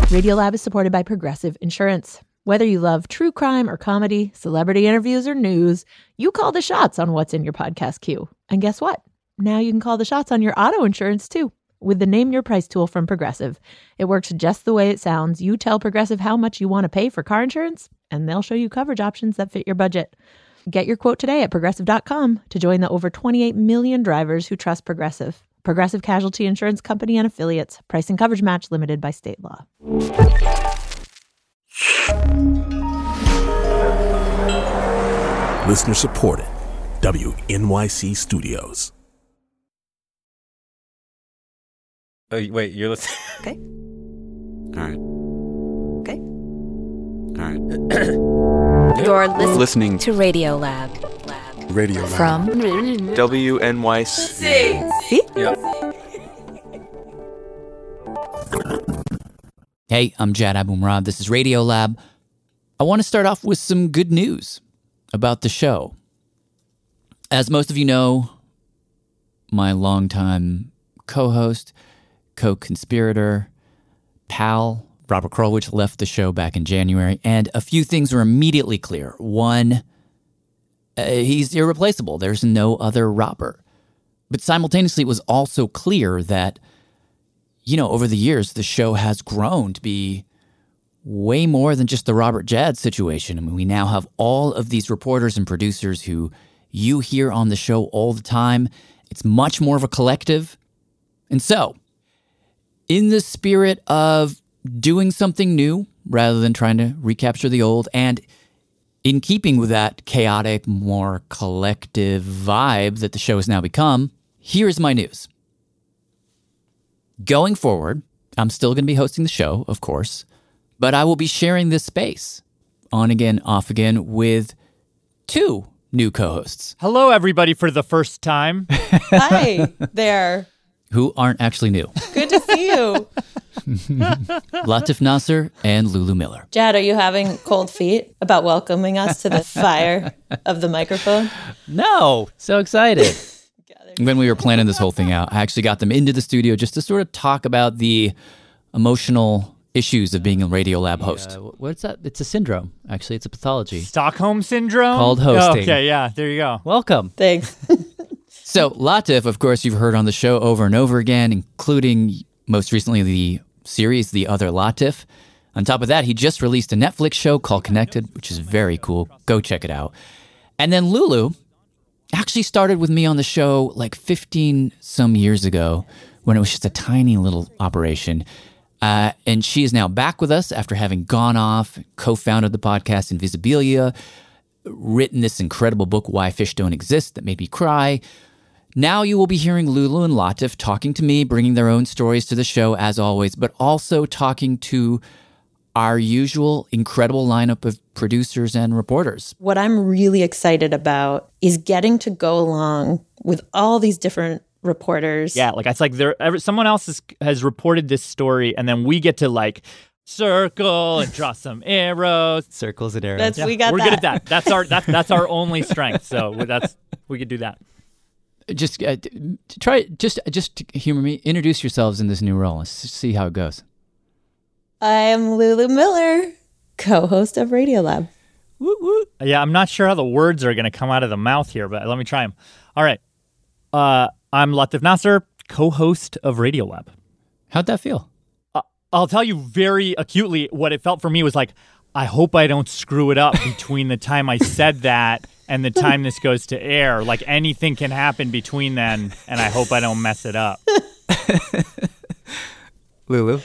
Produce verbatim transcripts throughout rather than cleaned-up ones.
Radiolab is supported by Progressive Insurance. Whether you love true crime or comedy, celebrity interviews or news, you call the shots on what's in your podcast queue. And guess what? Now you can call the shots on your auto insurance too with the Name Your Price tool from Progressive. It works just the way it sounds. You tell Progressive how much you want to pay for car insurance, and they'll show you coverage options that fit your budget. Get your quote today at progressive dot com to join the over twenty-eight million drivers who trust Progressive. Progressive Casualty Insurance Company and Affiliates. Price and coverage match limited by state law. Listener supported. W N Y C Studios. Oh, wait, you're listening? Okay. All right. Okay. All right. You're listening, Listening to Radiolab. Lab. Radio Lab. From W N Y C. See? Yeah. Hey, I'm Jad Abumrad. This is Radiolab. I want to start off with some good news about the show. As most of you know, my longtime co-host, co-conspirator, pal, Robert Krulwich left the show back in January, and a few things were immediately clear. One, uh, he's irreplaceable. There's no other Robert. But simultaneously, it was also clear that, you know, over the years, the show has grown to be way more than just the Robert Jad situation. I mean, we now have all of these reporters and producers who you hear on the show all the time. It's much more of a collective. And so, in the spirit of doing something new rather than trying to recapture the old, and in keeping with that chaotic, more collective vibe that the show has now become, here's my news. Going forward, I'm still going to be hosting the show, of course, but I will be sharing this space, on again, off again, with two new co-hosts. Hello, everybody, for the first time. Hi there. Who aren't actually new. Good to see you. Latif Nasser and Lulu Miller. Jad, are you having cold feet about welcoming us to the fire of the microphone? No, so excited. When we were planning this whole thing out, I actually got them into the studio just to sort of talk about the emotional issues of being a Radiolab host. Uh, what's that? It's a syndrome, actually. It's a pathology. Stockholm Syndrome? Called hosting. Oh, okay, yeah, there you go. Welcome. Thanks. So Latif, of course, you've heard on the show over and over again, including most recently the series, The Other Latif. On top of that, he just released a Netflix show called Connected, which is very cool. Go check it out. And then Lulu actually started with me on the show like fifteen some years ago when it was just a tiny little operation. Uh, and she is now back with us after having gone off, co-founded the podcast Invisibilia, written this incredible book, Why Fish Don't Exist, that made me cry. Now you will be hearing Lulu and Latif talking to me, bringing their own stories to the show as always, but also talking to our usual incredible lineup of producers and reporters. What I'm really excited about is getting to go along with all these different reporters. Yeah, like it's like there, someone else has, has reported this story, and then we get to like circle and draw some arrows. Circles and arrows. That's Yeah, we got we're that. good at that. That's our that's that's our only strength. So that's we could do that. Just uh, try, just just humor me. Introduce yourselves in this new role. Let's see how it goes. I am Lulu Miller, co-host of Radiolab. Woot, woot. Yeah, I'm not sure how the words are going to come out of the mouth here, but let me try them. All right. Uh, I'm Latif Nasser, co-host of Radiolab. How'd that feel? Uh, I'll tell you very acutely what it felt for me was like, I hope I don't screw it up between the time I said that and the time this goes to air. Like anything can happen between then, and I hope I don't mess it up. Lulu.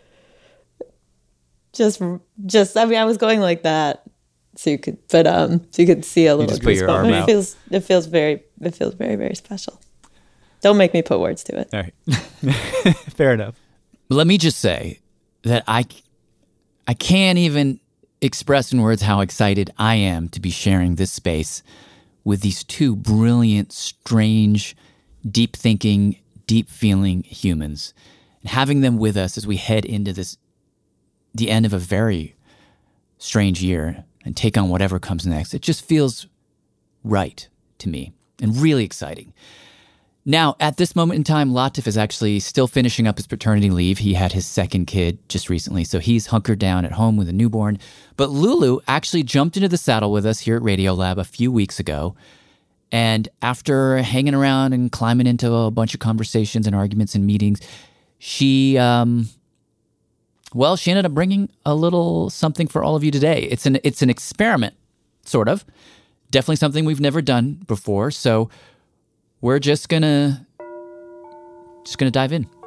Just, just. I mean, I was going like that, so you could, but um, so you could see a little. just put your goosebump. arm it out. feels, it feels very, it feels very, very special. Don't make me put words to it. All right. Fair enough. Let me just say that I, I can't even express in words how excited I am to be sharing this space with these two brilliant, strange, deep-thinking, deep-feeling humans. And having them with us as we head into this, the end of a very strange year and take on whatever comes next. It just feels right to me and really exciting. Now, at this moment in time, Latif is actually still finishing up his paternity leave. He had his second kid just recently, so he's hunkered down at home with a newborn. But Lulu actually jumped into the saddle with us here at Radiolab a few weeks ago. And after hanging around and climbing into a bunch of conversations and arguments and meetings, she, um, well, she ended up bringing a little something for all of you today. It's an it's an experiment, sort of. Definitely something we've never done before, so we're just gonna just gonna dive in.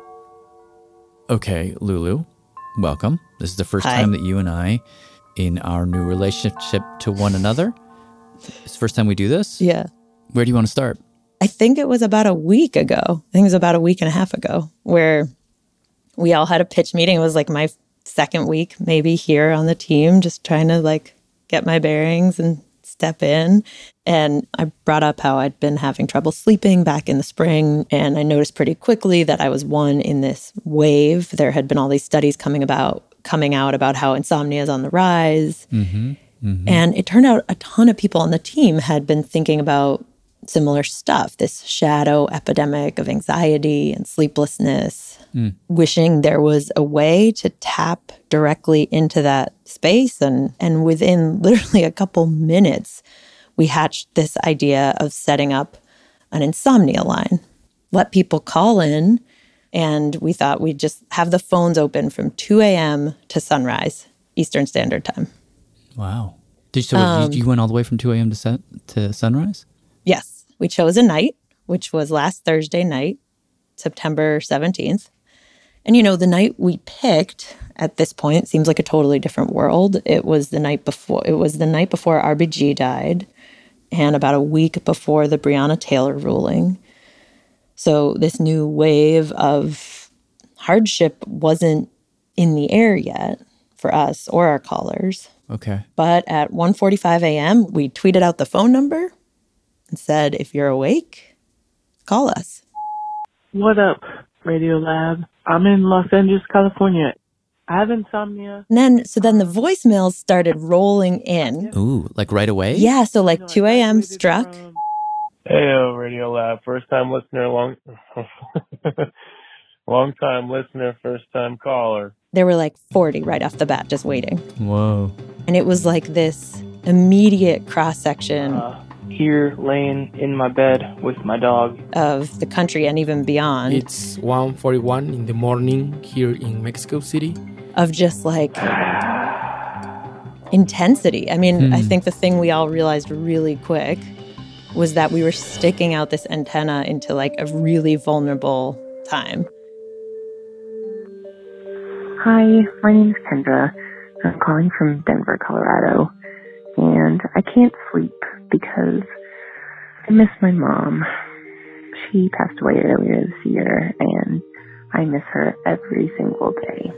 Okay, Lulu, welcome. This is the first Hi. time that you and I, in our new relationship to one another, it's the first time we do this. Yeah. Where do you want to start? I think it was about a week ago. I think it was about a week and a half ago where we all had a pitch meeting. It was like my second week maybe here on the team, just trying to like get my bearings and step in. And I brought up how I'd been having trouble sleeping back in the spring. And I noticed pretty quickly that I was one in this wave. There had been all these studies coming about, coming out about how insomnia is on the rise. Mm-hmm. Mm-hmm. And it turned out a ton of people on the team had been thinking about similar stuff, this shadow epidemic of anxiety and sleeplessness, Mm. wishing there was a way to tap directly into that space. And, and within literally a couple minutes, we hatched this idea of setting up an insomnia line, let people call in, and we thought we'd just have the phones open from two a.m. to sunrise, Eastern Standard Time. Wow. Did you, so Um, you, you went all the way from two a.m. to set, to sunrise? Yes, we chose a night, which was last Thursday night, September seventeenth. And, you know, the night we picked at this point seems like a totally different world. It was the night before, it was the night before R B G died and about a week before the Breonna Taylor ruling. So this new wave of hardship wasn't in the air yet for us or our callers. Okay. But at one forty-five a.m., we tweeted out the phone number and said, if you're awake, call us. What up, Radiolab? I'm in Los Angeles, California. I have insomnia. And then, so then the voicemails started rolling in. Ooh, like right away? Yeah, so like two a.m. struck. Hey, Radiolab, first time listener, long, long time listener, first time caller. There were like forty right off the bat just waiting. Whoa. And it was like this immediate cross-section Uh, here, laying in my bed with my dog. of the country and even beyond, It's one forty-one in the morning here in Mexico City. of just like intensity. I mean, Hmm. I think the thing we all realized really quick was that we were sticking out this antenna into like a really vulnerable time. Hi, my name is Kendra. I'm calling from Denver, Colorado, and I can't sleep because I miss my mom. She passed away earlier this year, and I miss her every single day.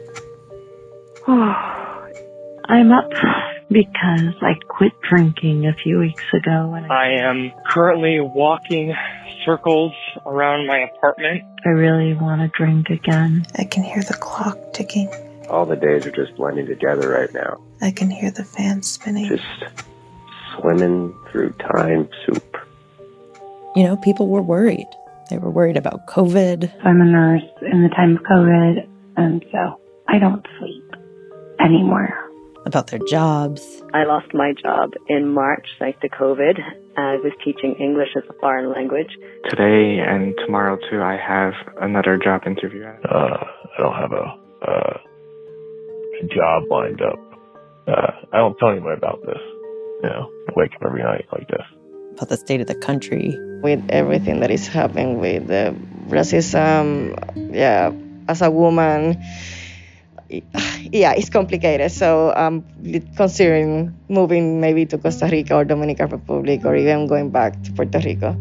I'm up because I quit drinking a few weeks ago, and I, I am currently walking circles around my apartment. I really want to drink again. I can hear the clock ticking. All the days are just blending together right now. I can hear the fan spinning. Just swimming through time soup. You know, people were worried. They were worried about COVID. I'm a nurse in the time of COVID, and so I don't sleep anymore. About their jobs. I lost my job in March thanks to COVID. I was teaching English as a foreign language. Today and tomorrow, too, I have another job interview. Uh, I don't have a, uh, a job lined up. Uh, I don't tell anybody about this. You know, I wake up every night like this. About the state of the country. With everything that is happening with the racism, yeah, as a woman, yeah, it's complicated. So I'm considering moving maybe to Costa Rica or Dominican Republic or even going back to Puerto Rico.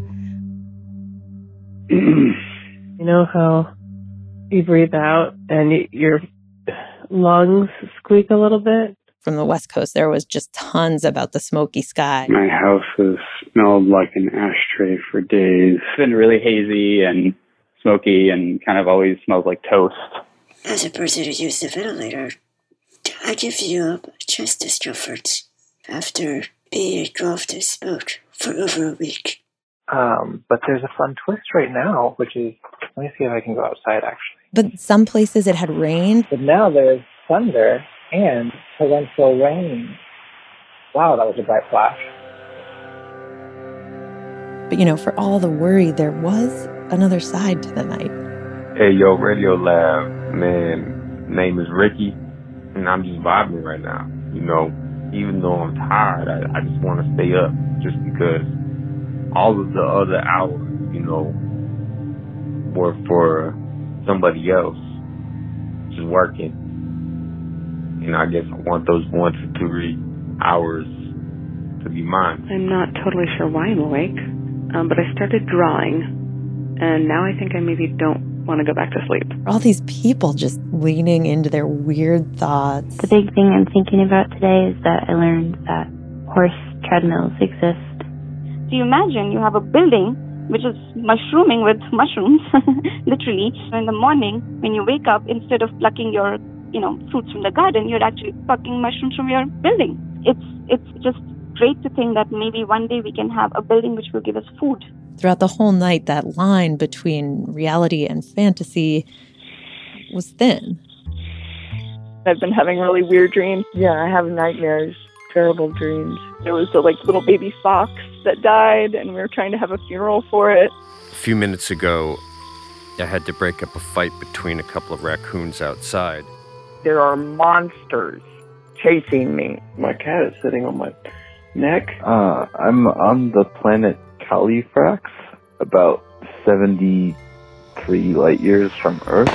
You know how you breathe out and y- your lungs squeak a little bit? From the West Coast, there was just tons about the smoky sky. My house has smelled like an ashtray for days. It's been really hazy and smoky and kind of always smells like toast. As a person who used the ventilator, I give you up chest discomfort after being engulfed in smoke for over a week. Um, but there's a fun twist right now, which is, let me see if I can go outside actually. But some places it had rained. But now there's thunder and torrential rain. Wow, that was a bright flash. But, you know, for all the worry, there was another side to the night. Hey, yo, Radio Lab, man, name is Ricky, and I'm just vibing right now. You know, even though I'm tired, I, I just want to stay up just because all of the other hours, you know, were for somebody else just working. And I guess I want those one to three hours to be mine. I'm not totally sure why I'm awake, um, but I started drawing, and now I think I maybe don't want to go back to sleep. All these people just leaning into their weird thoughts. The big thing I'm thinking about today is that I learned that horse treadmills exist. So you imagine you have a building which is mushrooming with mushrooms, literally. In the morning, when you wake up, instead of plucking your, you know, fruits from the garden, you're actually plucking mushrooms from your building. It's it's just great to think that maybe one day we can have a building which will give us food. Throughout the whole night, that line between reality and fantasy was thin. I've been having really weird dreams. Yeah, I have nightmares, terrible dreams. There was a like little baby fox that died, and we were trying to have a funeral for it. A few minutes ago, I had to break up a fight between a couple of raccoons outside. There are monsters chasing me. My cat is sitting on my neck. Uh, I'm on the planet Califrax, about seventy-three light years from Earth.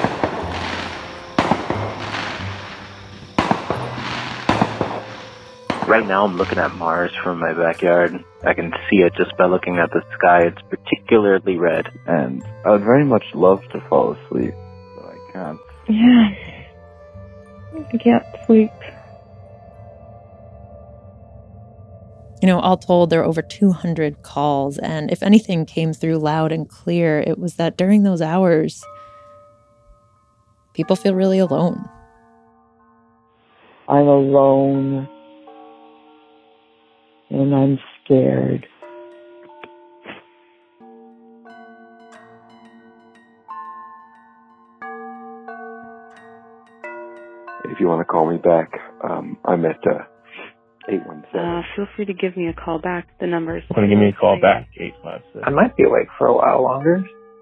Right now I'm looking at Mars from my backyard. I can see it just by looking at the sky. It's particularly red. And I would very much love to fall asleep, but I can't. Yeah. I can't sleep. You know, all told, there were over two hundred calls, and if anything came through loud and clear, it was that during those hours, people feel really alone. I'm alone. And I'm scared. If you want to call me back, um, I'm at uh, eight one seven. Uh, feel free to give me a call back. The number is... Want to give me a call back? eight one seven. I might be awake for a while longer.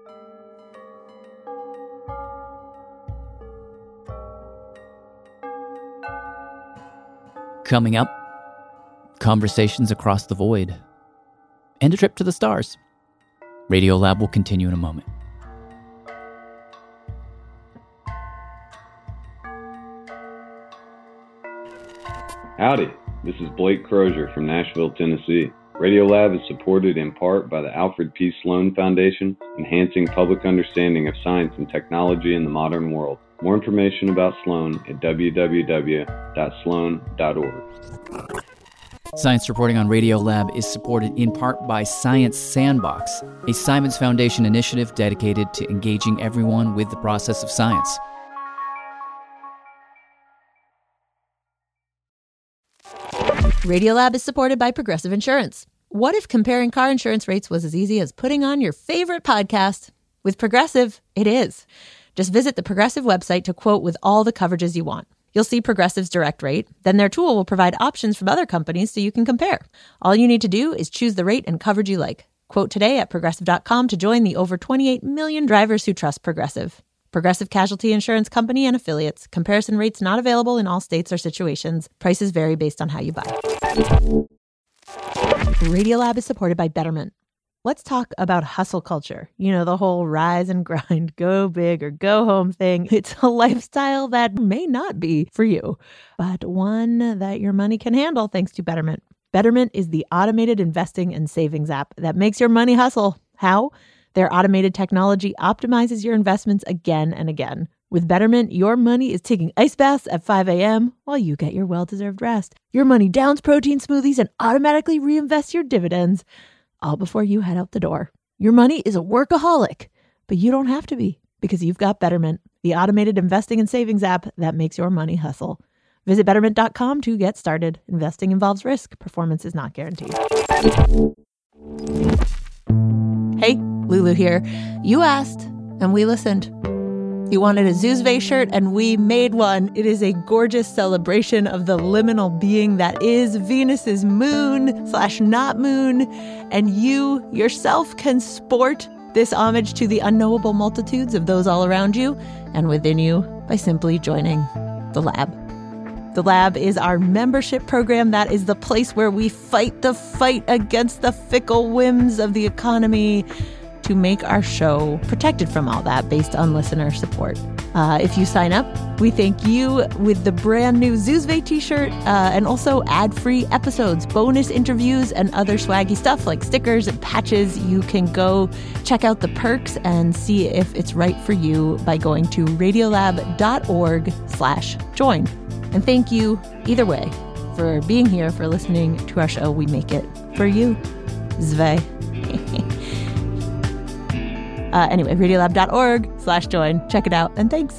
Coming up, conversations across the void, and a trip to the stars. Radiolab will continue in a moment. Howdy, this is Blake Crozier from Nashville, Tennessee. Radiolab is supported in part by the Alfred P. Sloan Foundation, enhancing public understanding of science and technology in the modern world. More information about Sloan at w w w dot sloan dot org. Science reporting on Radiolab is supported in part by Science Sandbox, a Simons Foundation initiative dedicated to engaging everyone with the process of science. Radiolab is supported by Progressive Insurance. What if comparing car insurance rates was as easy as putting on your favorite podcast? With Progressive, it is. Just visit the Progressive website to quote with all the coverages you want. You'll see Progressive's direct rate. Then their tool will provide options from other companies so you can compare. All you need to do is choose the rate and coverage you like. Quote today at progressive dot com to join the over twenty-eight million drivers who trust Progressive. Progressive Casualty Insurance Company and Affiliates. Comparison rates not available in all states or situations. Prices vary based on how you buy. Radiolab is supported by Betterment. Let's talk about hustle culture. You know, the whole rise and grind, go big or go home thing. It's a lifestyle that may not be for you, but one that your money can handle thanks to Betterment. Betterment is the automated investing and savings app that makes your money hustle. How? Their automated technology optimizes your investments again and again. With Betterment, your money is taking ice baths at five a.m. while you get your well-deserved rest. Your money downs protein smoothies and automatically reinvests your dividends, all before you head out the door. Your money is a workaholic, but you don't have to be because you've got Betterment, the automated investing and savings app that makes your money hustle. Visit betterment dot com to get started. Investing involves risk. Performance is not guaranteed. Hey, Lulu here. You asked, and we listened. You wanted a Zoozve shirt, and we made one. It is a gorgeous celebration of the liminal being that is Venus's moon slash not moon, and you yourself can sport this homage to the unknowable multitudes of those all around you and within you by simply joining the lab. The Lab is our membership program. That is the place where we fight the fight against the fickle whims of the economy to make our show protected from all that based on listener support. Uh, if you sign up, we thank you with the brand new Zoozve t-shirt uh, and also ad-free episodes, bonus interviews, and other swaggy stuff like stickers and patches. You can go check out the perks and see if it's right for you by going to radiolab.org slash join. And thank you, either way, for being here, for listening to our show. We make it for you. Zve. uh, anyway, radiolab.org slash join. Check it out, and thanks.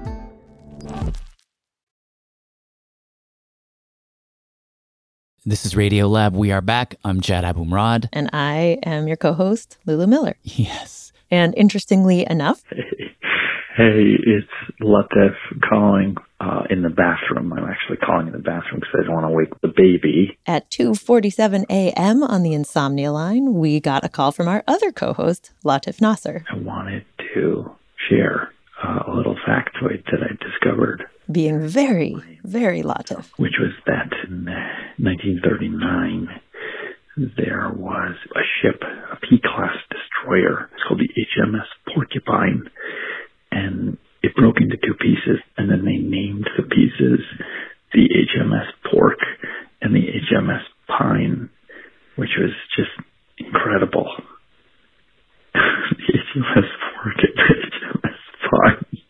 This is Radiolab. We are back. I'm Jad Abumrad. And I am your co-host, Lulu Miller. Yes. And interestingly enough... Hey, it's Latif calling uh, in the bathroom. I'm actually calling in the bathroom because I don't want to wake the baby. At two forty-seven a.m. on the Insomnia line, we got a call from our other co-host, Latif Nasser. I wanted to share uh, a little factoid that I discovered. Being very, very Latif. Which was that in nineteen thirty-nine, there was a ship, a P-class destroyer. It's called the H M S Porcupine. And it broke into two pieces, and then they named the pieces the H M S Pork and the H M S Pine, which was just incredible. The H M S Pork and the H M S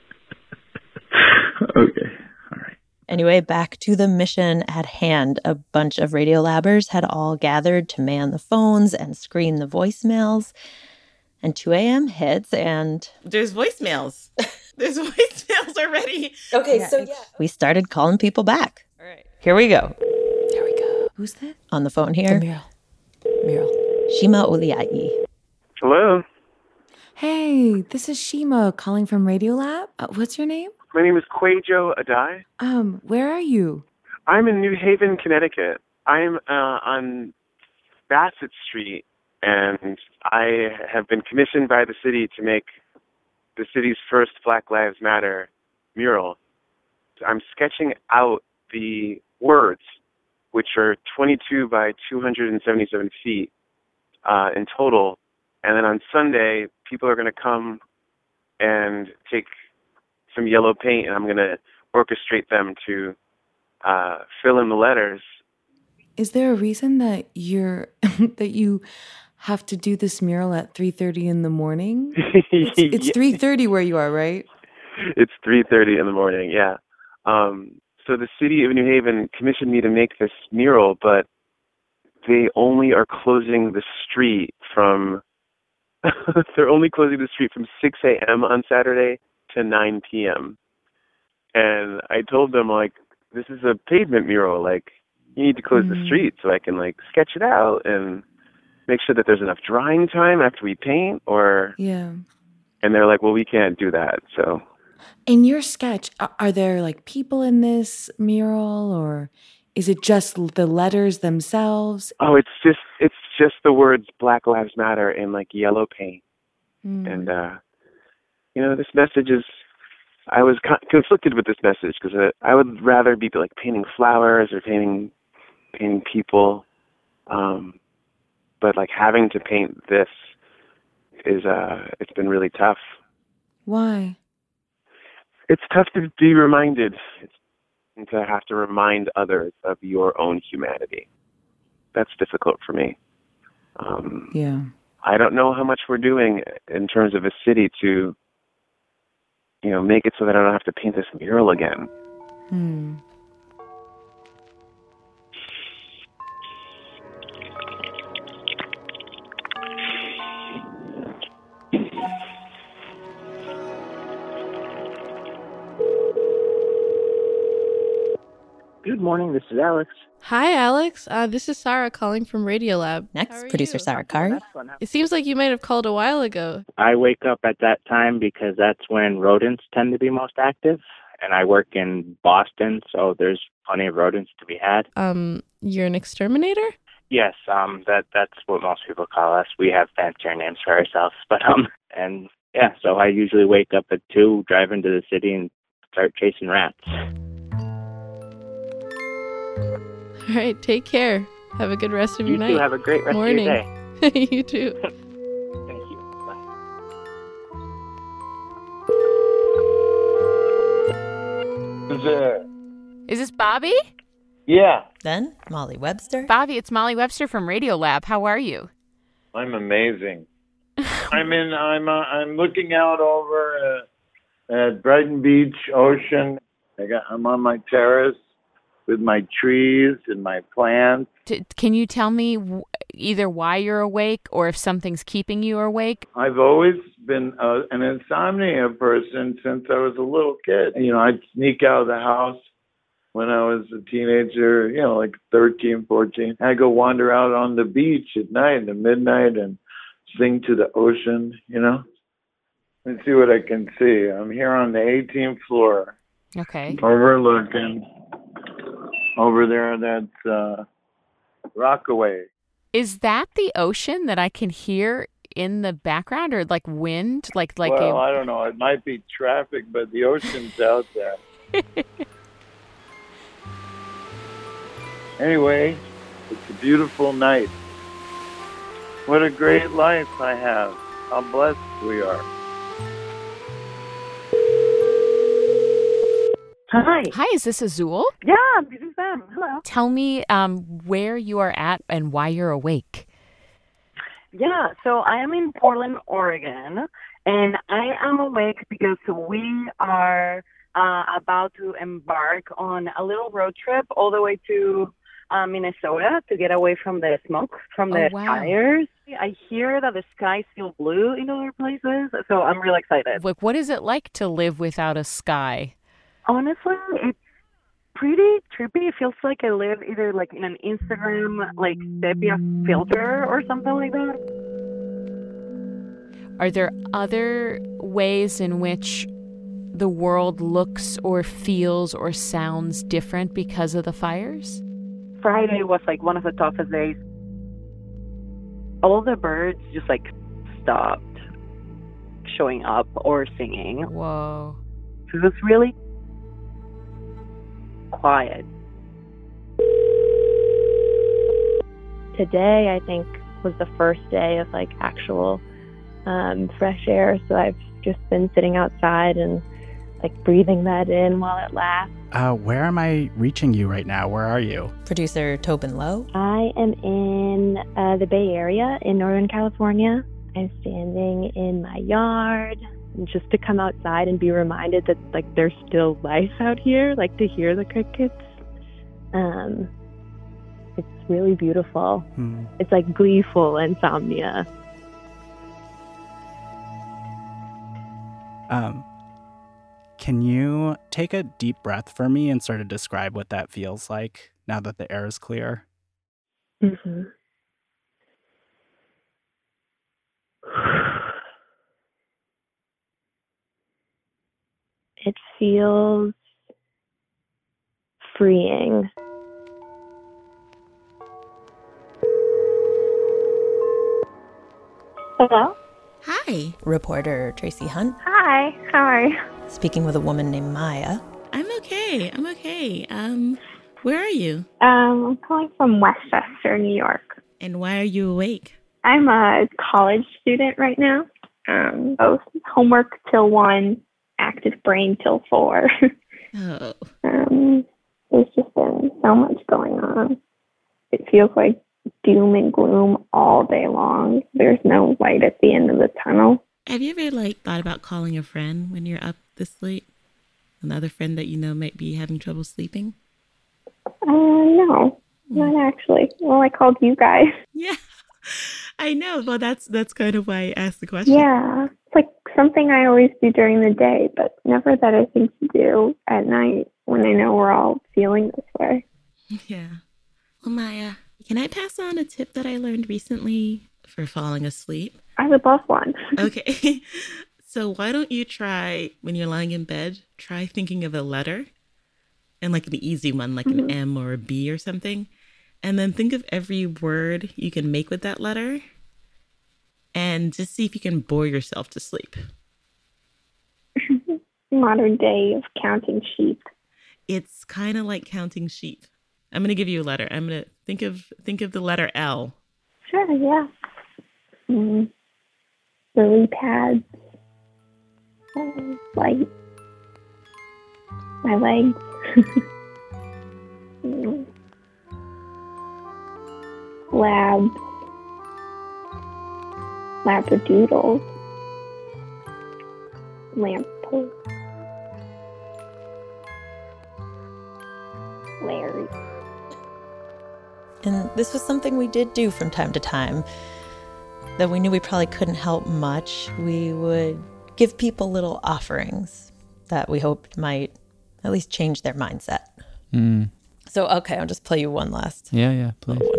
Pine. Okay, all right. Anyway, back to the mission at hand. A bunch of Radiolabbers had all gathered to man the phones and screen the voicemails. And two a.m. hits, and... There's voicemails. There's voicemails already. Okay, yeah, so yeah. We started calling people back. All right. Here we go. There we go. Who's that? On the phone here. Muriel. Muriel. Shima Uliai. Hello. Hey, this is Shima calling from Radiolab. Uh, what's your name? My name is Kwejo Adai. Um, where are you? I'm in New Haven, Connecticut. I'm uh, on Bassett Street. And I have been commissioned by the city to make the city's first Black Lives Matter mural. I'm sketching out the words, which are twenty-two by two hundred seventy-seven feet uh, in total. And then on Sunday, people are going to come and take some yellow paint, and I'm going to orchestrate them to uh, fill in the letters. Is there a reason that you're that you have to do this mural at three thirty in the morning? It's, it's yeah. three thirty where you are, right? It's three thirty in the morning, yeah. Um, so the city of New Haven commissioned me to make this mural, but they only are closing the street from, they're only closing the street from six a.m. on Saturday to nine p.m. And I told them, like, this is a pavement mural, like, you need to close mm-hmm. the street so I can, like, sketch it out and make sure that there's enough drying time after we paint, or... Yeah. And they're like, well, we can't do that, so... In your sketch, are there, like, people in this mural, or is it just the letters themselves? Oh, it's just it's just the words Black Lives Matter in, like, yellow paint. Mm. And, uh, you know, this message is... I was con- conflicted with this message, because I, I would rather be, like, painting flowers or painting, painting people, um... But, like, having to paint this is, uh, it's been really tough. Why? It's tough to be reminded, it's, to have to remind others of your own humanity. That's difficult for me. Um, yeah. I don't know how much we're doing in terms of a city to, you know, make it so that I don't have to paint this mural again. Hmm. Good morning. This is Alex. Hi, Alex. Uh, this is Sarah calling from Radiolab. Next, producer Sarah Carr. It seems like you might have called a while ago. I wake up at that time because that's when rodents tend to be most active. And I work in Boston, so there's plenty of rodents to be had. Um, you're an exterminator? Yes, um, that that's what most people call us. We have fancier names for ourselves, but um, and yeah, so I usually wake up at two, drive into the city, and start chasing rats. All right, take care. Have a good rest of You your too. night. Have a great rest Morning. of your day. You too. Thank you. Bye. Who's there? Is this Bobby? Yeah, Then Molly Webster. Bobby, it's Molly Webster from Radiolab. How are you? I'm amazing. I'm in. I'm. Uh, I'm looking out over uh, at Brighton Beach Ocean. I got. I'm on my terrace with my trees and my plants. T- can you tell me w- either why you're awake or if something's keeping you awake? I've always been uh, an insomnia person since I was a little kid. You know, I'd sneak out of the house when I was a teenager, you know, like thirteen, fourteen. I'd go wander out on the beach at night, at midnight, and sing to the ocean, you know. Let's see what I can see. I'm here on the eighteenth floor. Okay. Overlooking. Over there, that's uh, Rockaway. Is that the ocean that I can hear in the background, or like wind? Like, like well, a... I don't know. It might be traffic, but the ocean's out there. Anyway, it's a beautiful night. What a great life I have. How blessed we are. Hi. Hi, is this Azul? Yeah, this is them. Hello. Tell me um, where you are at and why you're awake. Yeah, so I am in Portland, Oregon, and I am awake because we are uh, about to embark on a little road trip all the way to uh, Minnesota to get away from the smoke from the Oh, wow. fires. I hear that the sky's still blue in other places, so I'm really excited. Like, what is it like to live without a sky? Honestly, it's pretty trippy. It feels like I live either like in an Instagram like sepia filter or something like that. Are there other ways in which the world looks or feels or sounds different because of the fires? Friday was like one of the toughest days. All the birds just like stopped showing up or singing. Whoa. So it was really quiet. Today, I think, was the first day of like actual um, fresh air. So I've just been sitting outside and like breathing that in while it lasts. Uh, where am I reaching you right now? Where are you? Producer Tobin Lowe. I am in uh, the Bay Area in Northern California. I'm standing in my yard. And just to come outside and be reminded that like there's still life out here, like to hear the crickets. Um, it's really beautiful. Hmm. It's like gleeful insomnia. Um, can you take a deep breath for me and sort of describe what that feels like now that the air is clear? Mm-hmm. It feels freeing. Hello? Hi. Reporter Tracy Hunt. Hi, how are you? Speaking with a woman named Maya. I'm okay. I'm okay. Um, where are you? Um, I'm calling from Westchester, New York. And why are you awake? I'm a college student right now. Um, both homework till one, active brain till four. Oh. um, there's just been so much going on. It feels like doom and gloom all day long. There's no light at the end of the tunnel. Have you ever like thought about calling a friend when you're up this late? Another friend that you know might be having trouble sleeping? Uh, no, not actually. Well, I called you guys. Yeah, I know. Well, that's that's kind of why I asked the question. Yeah, it's like something I always do during the day, but never that I think to do at night when I know we're all feeling this before. Yeah. Well, Maya, can I pass on a tip that I learned recently for falling asleep? I would love one. Okay. So why don't you try, when you're lying in bed, try thinking of a letter, and like an easy one, like mm-hmm. an M or a B or something. And then think of every word you can make with that letter and just see if you can bore yourself to sleep. Modern day of counting sheep. It's kind of like counting sheep. I'm going to give you a letter. I'm going to think of think of the letter L. Sure, yeah. Mm. Lily pads. Uh, light. My legs. mm. Labs. Labradoodles. Lamppost. Larry. And this was something we did do from time to time, that we knew we probably couldn't help much. We would give people little offerings that we hoped might at least change their mindset. Mm. So, okay, I'll just play you one last. Yeah, yeah, play. One.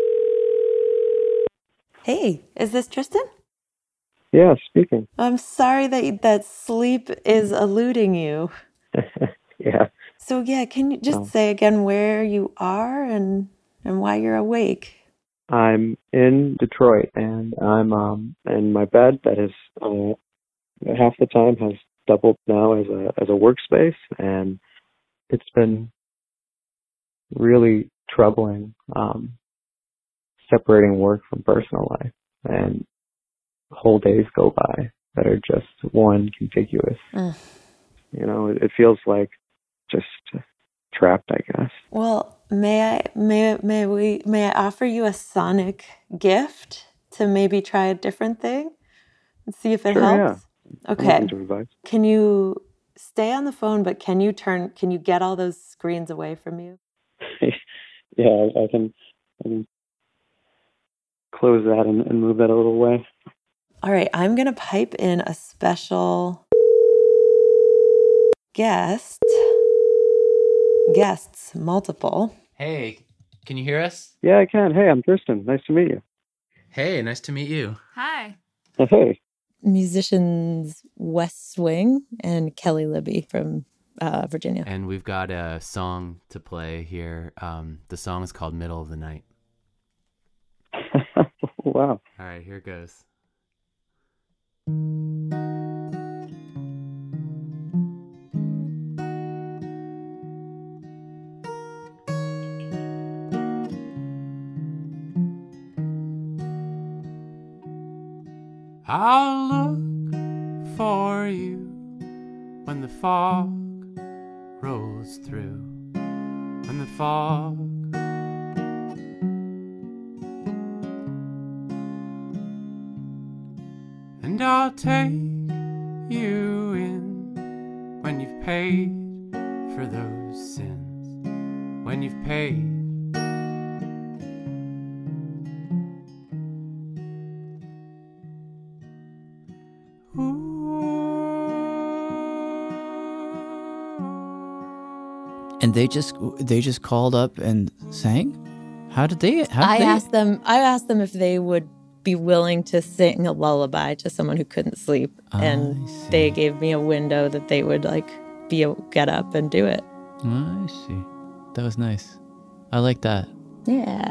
Hey, is this Tristan? Yeah, speaking. I'm sorry that that sleep is eluding you. Yeah. So, yeah, can you just oh. say again where you are and, and why you're awake? I'm in Detroit, and I'm um, in my bed that is uh, half the time has doubled now as a as a workspace, and it's been really troubling um, separating work from personal life, and whole days go by that are just one contiguous. Mm. You know, it, it feels like just trapped, I guess. Well, may I may may we may I offer you a sonic gift to maybe try a different thing and see if it sure, helps? Yeah. Okay. Can you stay on the phone, but can you turn can you get all those screens away from you? Yeah, I can, I can close that and, and move that a little away. All right, I'm going to pipe in a special guest. Guests, multiple. Hey, can you hear us? Yeah, I can. Hey, I'm Tristan. Nice to meet you. Hey, nice to meet you. Hi. Hey. Musicians West Swing and Kelly Libby from uh, Virginia. And we've got a song to play here. Um, the song is called Middle of the Night. Wow. All right, here it goes. I'll look for you when the fog rolls through, when the fog and I'll take you in when you've paid for those sins, when you've paid. And they just they just called up and sang? How did they? How did I they? asked them. I asked them if they would be willing to sing a lullaby to someone who couldn't sleep, oh, and they gave me a window that they would like be able to get up and do it. Oh, I see. That was nice. I like that. Yeah.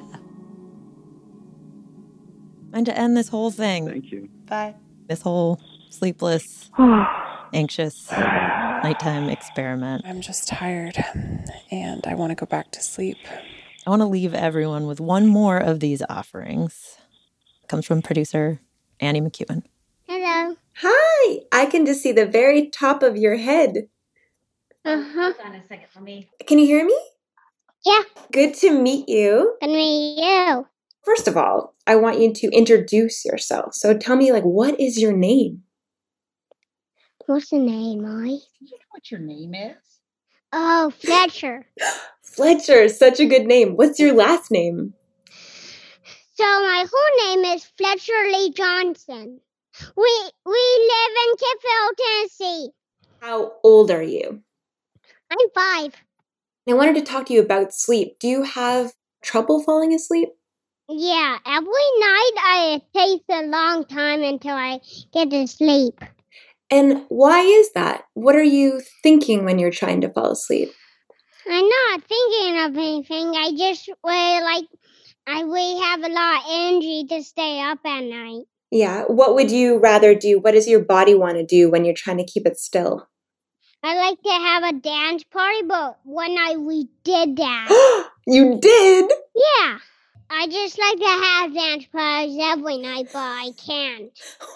And to end this whole thing. Thank you. Bye. This whole sleepless, anxious nighttime experiment. I'm just tired and I want to go back to sleep. I want to leave everyone with one more of these offerings. It comes from producer Annie McEwen. Hello. Hi. I can just see the very top of your head. Uh-huh. Hold on a second for me. Can you hear me? Yeah. Good to meet you. Good to meet you. First of all, I want you to introduce yourself. So tell me, like, what is your name? What's the name, Molly? Do you know what your name is? Oh, Fletcher. Fletcher, such a good name. What's your last name? So my whole name is Fletcher Lee Johnson. We we live in Tiffville, Tennessee. How old are you? I'm five. I wanted to talk to you about sleep. Do you have trouble falling asleep? Yeah, every night I it takes a long time until I get to sleep. And why is that? What are you thinking when you're trying to fall asleep? I'm not thinking of anything. I just really like I really have a lot of energy to stay up at night. Yeah. What would you rather do? What does your body want to do when you're trying to keep it still? I like to have a dance party, but one night we did that. You did? Yeah. I just like to have dance parties every night, but I can't.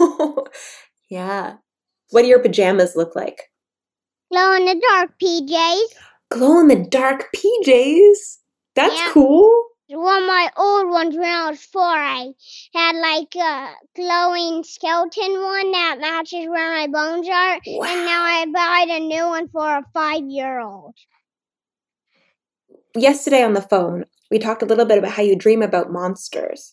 Yeah. What do your pajamas look like? Glow in the dark P Js. Glow in the dark P Js? That's yeah. cool. One of my old ones when I was four, I had like a glowing skeleton one that matches where my bones are. Wow. And now I bought a new one for a five-year-old. Yesterday on the phone, we talked a little bit about how you dream about monsters.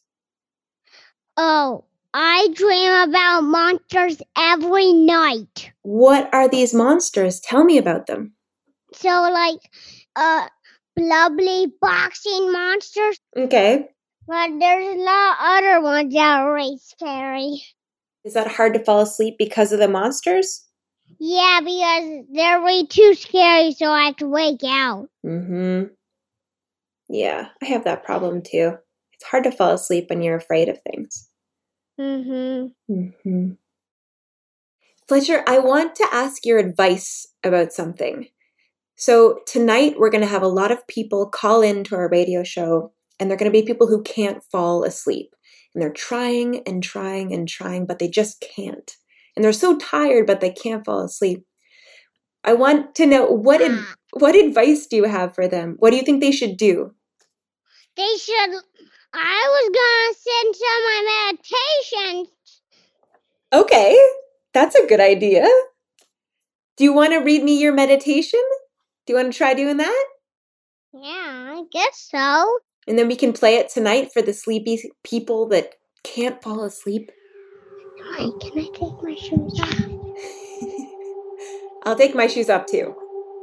Oh, I dream about monsters every night. What are these monsters? Tell me about them. So, like, uh... Bubbly boxing monsters. Okay. But there's a lot of other ones that are really scary. Is that hard to fall asleep because of the monsters? Yeah, because they're way too scary, so I have to wake out. Mm-hmm. Yeah, I have that problem too. It's hard to fall asleep when you're afraid of things. Mm-hmm. Mm-hmm. Fletcher, I want to ask your advice about something. So tonight we're going to have a lot of people call in to our radio show, and they're going to be people who can't fall asleep. And they're trying and trying and trying, but they just can't. And they're so tired, but they can't fall asleep. I want to know, what ad- what advice do you have for them? What do you think they should do? They should, I was going to send some of my meditations. Okay, that's a good idea. Do you want to read me your meditation? Do you want to try doing that? Yeah, I guess so. And then we can play it tonight for the sleepy people that can't fall asleep. Hi, can I take my shoes off? I'll take my shoes off too.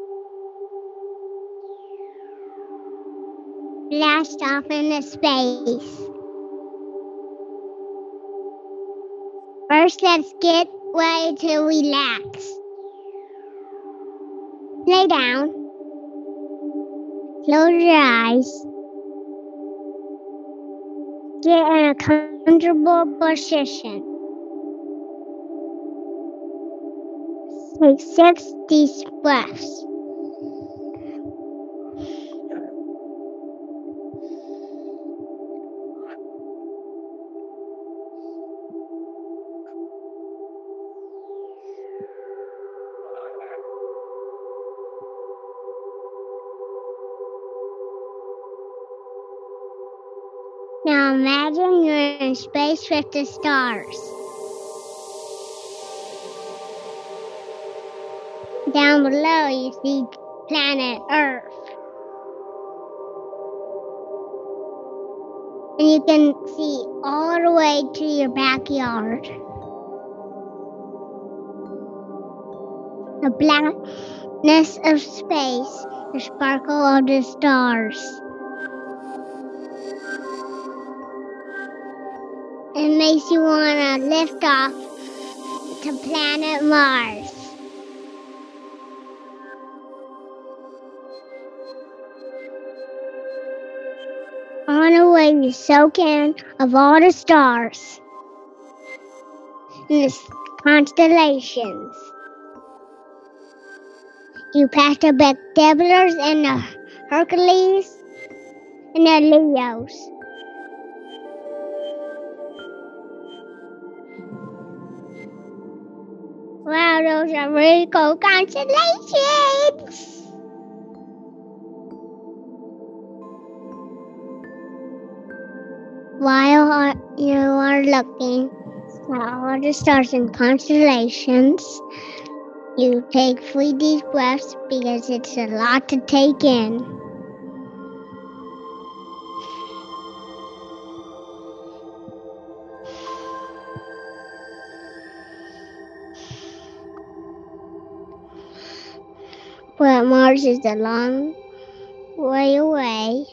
Blast off into space. First, let's get ready to relax. Lay down. Close your eyes. Get in a comfortable position. Take six deep breaths. Now imagine you're in space with the stars. Down below you see planet Earth. And you can see all the way to your backyard. The blackness of space, the sparkle of the stars. It makes you want to lift off to planet Mars. On the way, you soak in of all the stars and the constellations. You pass the Big Dipplers and the Hercules and the Leos. Wow, those are really cool constellations. While you are looking at all the stars and constellations, you take three deep breaths because it's a lot to take in. But Mars is a long way away.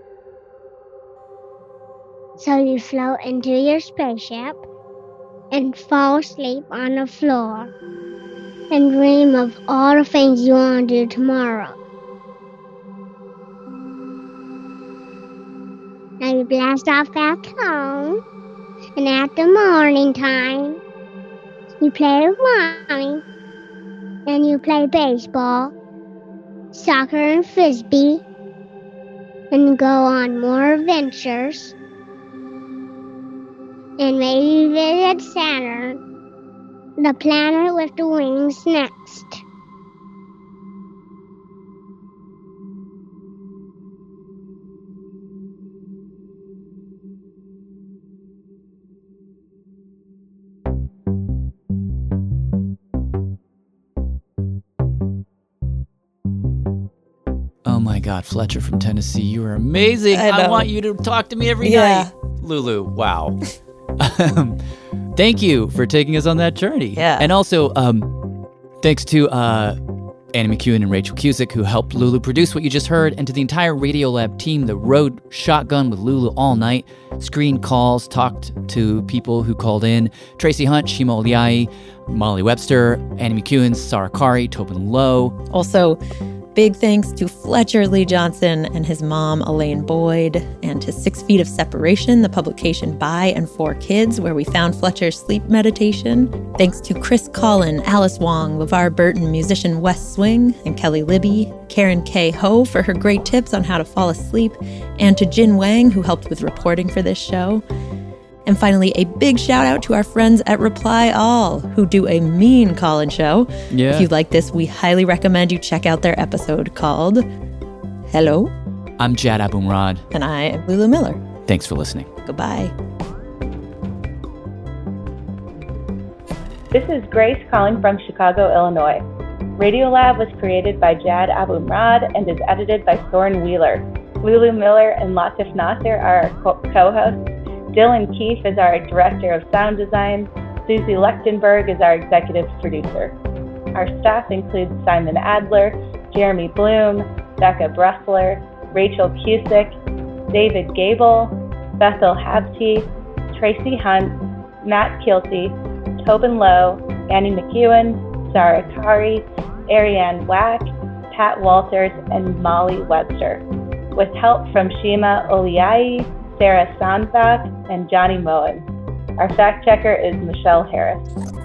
So you float into your spaceship and fall asleep on the floor and dream of all the things you want to do tomorrow. Now you blast off back home, and at the morning time, you play with Mommy, and you play baseball, soccer, and frisbee, and you go on more adventures, and maybe visit Saturn, the planet with the wings, next. Oh my God, Fletcher from Tennessee, you are amazing. I, I want you to talk to me every yeah. night. Lulu, wow. um, thank you for taking us on that journey. Yeah. And also, um, thanks to uh, Annie McEwen and Rachel Cusick, who helped Lulu produce what you just heard, and to the entire Radiolab team that rode shotgun with Lulu all night, screened calls, talked to people who called in. Tracy Hunt, Shima Oliai, Molly Webster, Annie McEwen, Sarah Kari, Tobin Lowe. Also, big thanks to Fletcher Lee Johnson and his mom, Elaine Boyd, and to Six Feet of Separation, the publication by and for kids, where we found Fletcher's sleep meditation. Thanks to Chris Collin, Alice Wong, LeVar Burton, musician Wes Swing, and Kelly Libby, Karen K. Ho for her great tips on how to fall asleep, and to Jin Wang, who helped with reporting for this show. And finally, a big shout out to our friends at Reply All, who do a mean call-in show. Yeah. If you like this, we highly recommend you check out their episode called Hello. I'm Jad Abumrad. And I am Lulu Miller. Thanks for listening. Goodbye. This is Grace calling from Chicago, Illinois. Radiolab was created by Jad Abumrad and is edited by Soren Wheeler. Lulu Miller and Latif Nasser are our co- co-hosts. Dylan Keefe is our Director of Sound Design. Susie Lechtenberg is our Executive Producer. Our staff includes Simon Adler, Jeremy Bloom, Becca Bressler, Rachel Cusick, David Gable, Bethel Habte, Tracy Hunt, Matt Kilty, Tobin Lowe, Annie McEwen, Sarah Kari, Ariane Wack, Pat Walters, and Molly Webster, with help from Shima Oliai, Sarah Sandbach, and Johnny Moen. Our fact checker is Michelle Harris.